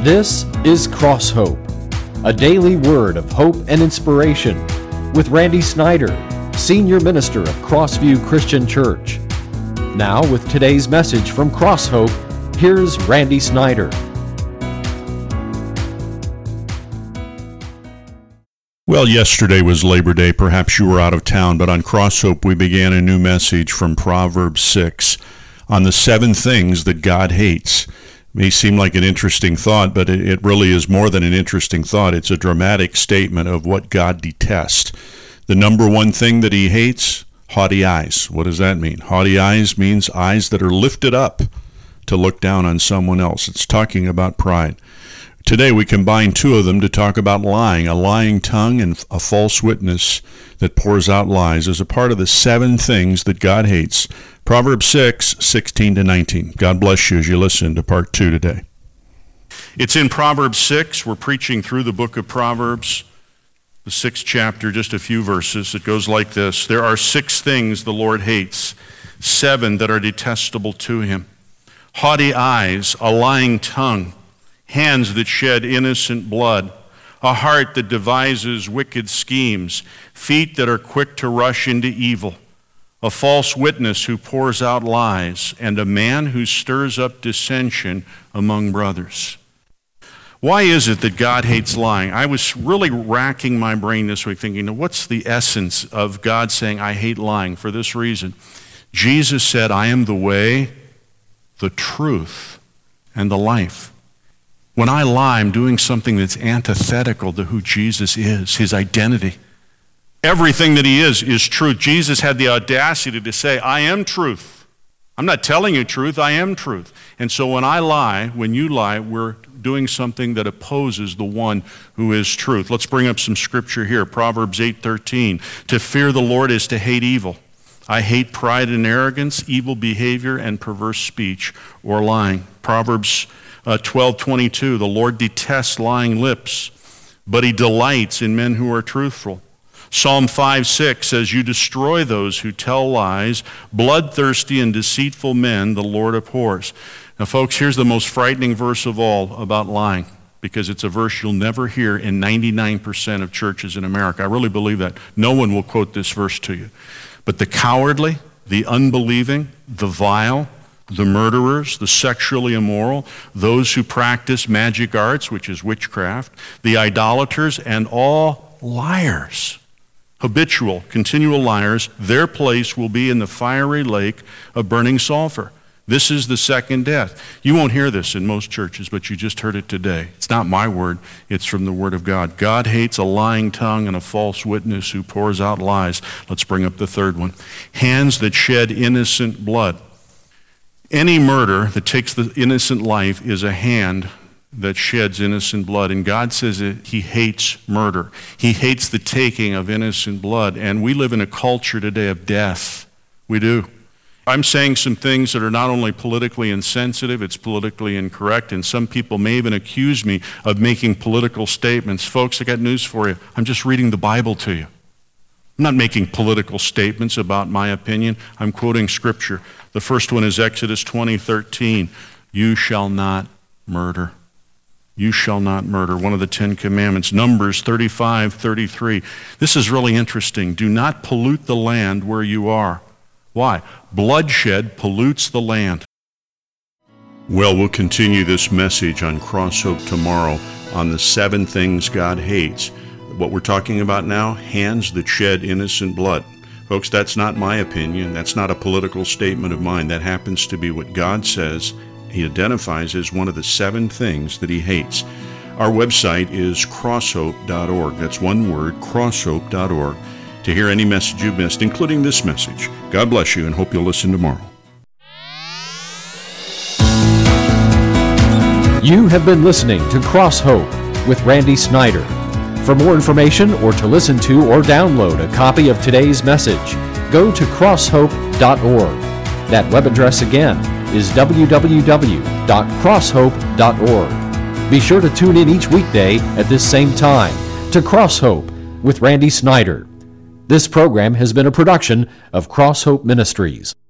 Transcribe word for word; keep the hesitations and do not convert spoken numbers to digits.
This is Cross Hope, a daily word of hope and inspiration with Randy Snyder, Senior Minister of Crossview Christian Church. Now with today's message from Cross Hope, here's Randy Snyder. Well, yesterday was Labor Day. Perhaps you were out of town, but on Cross Hope we began a new message from Proverbs six on the seven things that God hates. May seem like an interesting thought, but it really is more than an interesting thought. It's a dramatic statement of what God detests. The number one thing that he hates, haughty eyes. What does that mean? Haughty eyes means eyes that are lifted up to look down on someone else. It's talking about pride. Today we combine two of them to talk about lying, a lying tongue and a false witness that pours out lies as a part of the seven things that God hates. Proverbs six, sixteen to nineteen. God bless you as you listen to part two today. It's in Proverbs six. We're preaching through the book of Proverbs, the sixth chapter, just a few verses. It goes like this. There are six things the Lord hates, seven that are detestable to him. Haughty eyes, a lying tongue, hands that shed innocent blood, a heart that devises wicked schemes, feet that are quick to rush into evil, a false witness who pours out lies, and a man who stirs up dissension among brothers. Why is it that God hates lying? I was really racking my brain this week thinking, what's the essence of God saying, I hate lying? For this reason, Jesus said, I am the way, the truth, and the life. When I lie, I'm doing something that's antithetical to who Jesus is, his identity. Everything that he is is truth. Jesus had the audacity to say, I am truth. I'm not telling you truth, I am truth. And so when I lie, when you lie, we're doing something that opposes the one who is truth. Let's bring up some scripture here. Proverbs eight thirteen. To fear the Lord is to hate evil. I hate pride and arrogance, evil behavior, and perverse speech or lying. Proverbs uh, twelve twenty-two. The Lord detests lying lips, but he delights in men who are truthful. Psalm five six says, you destroy those who tell lies, bloodthirsty and deceitful men the Lord abhors. Now folks, here's the most frightening verse of all about lying, because it's a verse you'll never hear in ninety-nine percent of churches in America. I really believe that. No one will quote this verse to you. But the cowardly, the unbelieving, the vile, the murderers, the sexually immoral, those who practice magic arts, which is witchcraft, the idolaters, and all liars, habitual, continual liars, their place will be in the fiery lake of burning sulfur. This is the second death. You won't hear this in most churches, but you just heard it today. It's not my word, it's from the Word of God. God hates a lying tongue and a false witness who pours out lies. Let's bring up the third one. Hands that shed innocent blood. Any murder that takes the innocent life is a hand that sheds innocent blood. And God says that he hates murder. He hates the taking of innocent blood. And we live in a culture today of death. We do. I'm saying some things that are not only politically insensitive, it's politically incorrect, and some people may even accuse me of making political statements. Folks, I got news for you. I'm just reading the Bible to you. I'm not making political statements about my opinion. I'm quoting Scripture. The first one is Exodus twenty thirteen. You shall not murder. You shall not murder, one of the Ten Commandments. Numbers thirty-five thirty-three. This is really interesting. Do not pollute the land where you are. Why? Bloodshed pollutes the land. Well, we'll continue this message on Cross Hope tomorrow on the seven things God hates. What we're talking about now, hands that shed innocent blood. Folks, that's not my opinion. That's not a political statement of mine. That happens to be what God says he identifies as one of the seven things that he hates. Our website is crosshope dot org. That's one word, crosshope dot org. To hear any message you've missed, including this message. God bless you and hope you'll listen tomorrow. You have been listening to Cross Hope with Randy Snyder. For more information or to listen to or download a copy of today's message, go to crosshope dot org. That web address again is w w w dot crosshope dot org. Be sure to tune in each weekday at this same time to Cross Hope with Randy Snyder. This program has been a production of Cross Hope Ministries.